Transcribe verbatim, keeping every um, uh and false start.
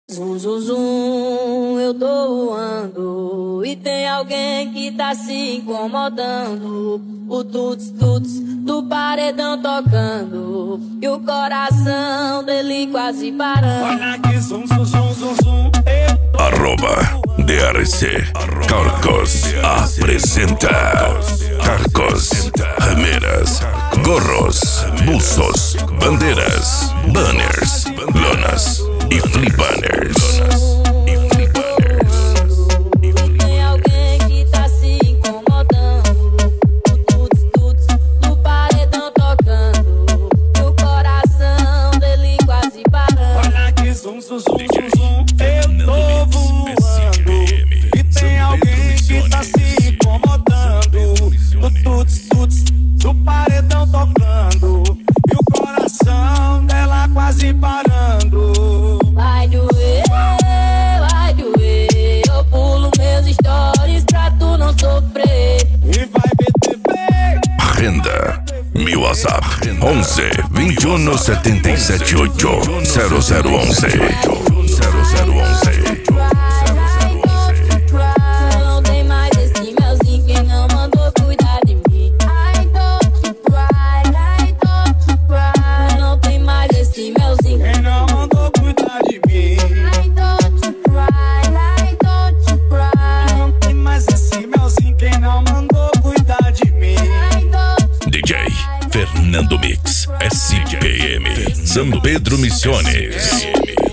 Zum, zum, zum, eu tô voando e tem alguém que tá se incomodando. O tuts, tuts do paredão tocando e o coração dele quase parando. Olha aqui, zum, zum, zum, zum, zum, eu tô Arroba D R C Carcos apresenta Carcos, remeras, gorros, bolsos, bandeiras, banners, lonas e flip banners. Tem alguém que tá se incomodando. O tuts, tuts do paredão tocando e o coração dele quase parando. Olha aqui, zum, zum, zum, zum, zum, eu tô voando e tem alguém que tá se incomodando. O tuts, tuts do paredão tocando e o coração dela quase parando. Vai doer, vai doer. Eu pulo meus stories pra tu não sofrer. E vai ver T V. Agenda meu WhatsApp onze vinte e um setenta e sete oito zero zero onze zero zero onze. Não tem mais esse melzinho, quem não mandou cuidar de mim. I don't cry, I don't cry. Não tem mais esse melzinho. Quem não mandou cuidar de mim? I don't cry, I don't cry. Não tem mais esse melzinho. Quem não mandou cuidar de mim? I don't D J Fernando Mix S P M São Pedro Missões.